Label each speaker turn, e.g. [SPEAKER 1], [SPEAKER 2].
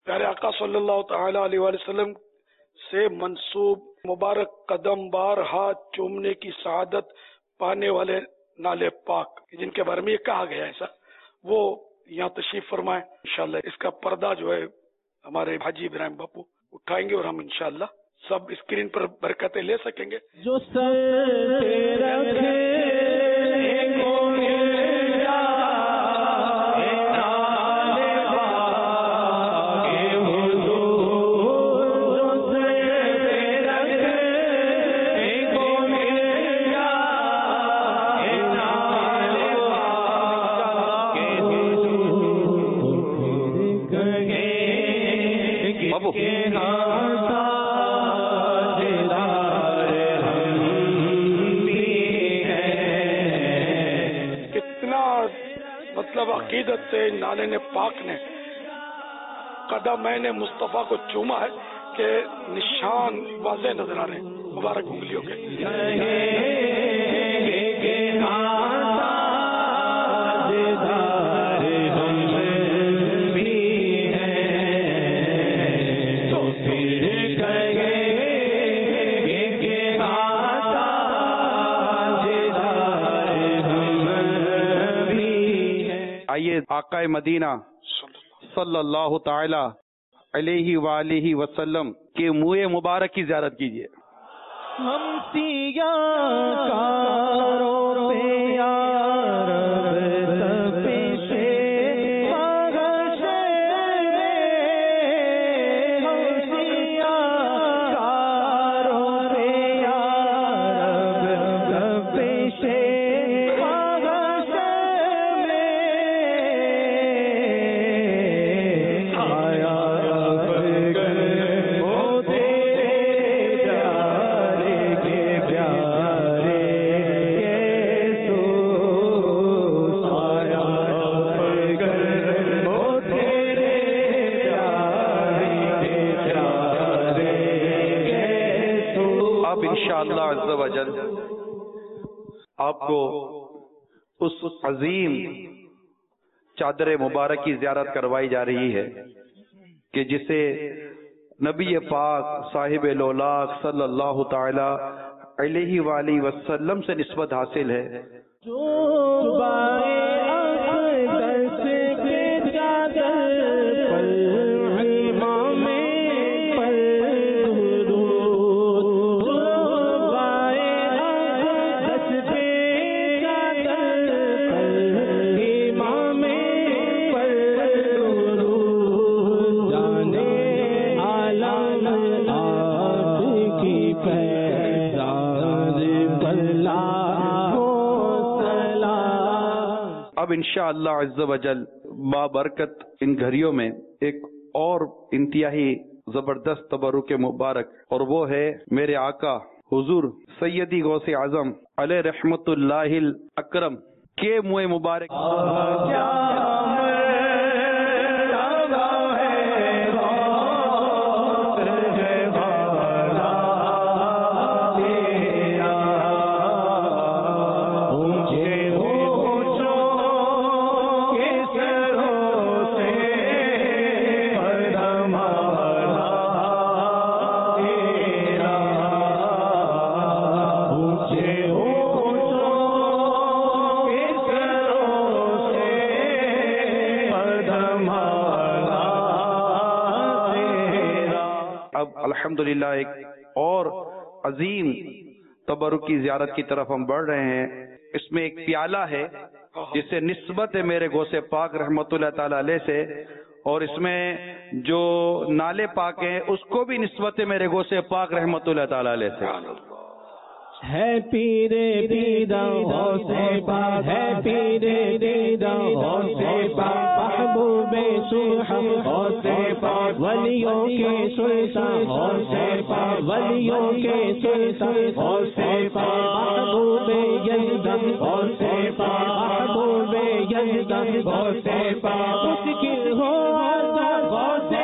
[SPEAKER 1] پیارے آقا صلی اللہ تعالی علیہ وآلہ وسلم سے منسوب مبارک قدم بار ہاتھ چومنے کی سعادت پانے والے نالے پاک جن کے بارے میں یہ کہا گیا ہے ایسا، وہ یہاں تشریف فرمائیں. انشاءاللہ اس کا پردہ جو ہے ہمارے حاجی ابراہیم باپو اٹھائیں گے اور ہم انشاءاللہ سب اسکرین پر برکتیں لے سکیں گے.
[SPEAKER 2] جو سر پہ رکھے
[SPEAKER 1] عقیدت سے نالے نے پاک نے قدمین مصطفیٰ کو چوما ہے کہ نشان واضح نظر آ رہے ہیں مبارک انگلیوں کے.
[SPEAKER 3] آئیے آقا مدینہ صلی اللہ تعالی علیہ وآلہ وسلم کے منہ مبارک کی زیارت کیجیے.
[SPEAKER 2] ہم سیا کاروں پہ یا رب تپشے مغش میں، ہم سیا کاروں پہ یا رب تپشے مغش میں، آیا رب گر وہ تیرے پیارے کے پیارے کیسو، آیا رب گر وہ تیرے پیارے کے پیارے کیسو.
[SPEAKER 3] اب انشاءاللہ عز و جل آپ کو اس عظیم چادر مبارک کی زیارت کروائی جا رہی ہے کہ جسے نبی پاک صاحب لولاق صلی اللہ تعالی علیہ وآلہ وسلم سے نسبت حاصل ہے.
[SPEAKER 2] جو بائے اقدس کے چادر پر امام پر درود، جو بائے اقدس کے چادر پر امام پر درود، جانے عالم آپ کی پیدائش پر لاکھوں سلام.
[SPEAKER 3] اب انشاءاللہ عز و جل بابرکت ان گھڑیوں میں ایک اور انتہائی زبردست تبرک مبارک، اور وہ ہے میرے آقا حضور سیدی غوث اعظم علیہ رحمت اللہ الاکرم کے منہ مبارک. الحمدللہ ایک اور عظیم تبرک کی زیارت کی طرف ہم بڑھ رہے ہیں. اس میں ایک پیالہ ہے جسے نسبت ہے میرے غوث پاک رحمت اللہ تعالی علیہ سے، اور اس میں جو نالے پاک ہیں اس کو بھی نسبت ہے میرے غوث پاک رحمت اللہ تعالی علیہ سے.
[SPEAKER 2] ہے پیرے دیدہ غوث پاک، ہے پیرے دیدہ غوث پاک، محبوب صبح غوث پاک، ولیوں کے سلطان غوث پاک، ولیوں کے سلطان غوث پاک، محبوب یزدان غوث پاک، محبوب یزدان غوث پاک، مشکل ہو غوث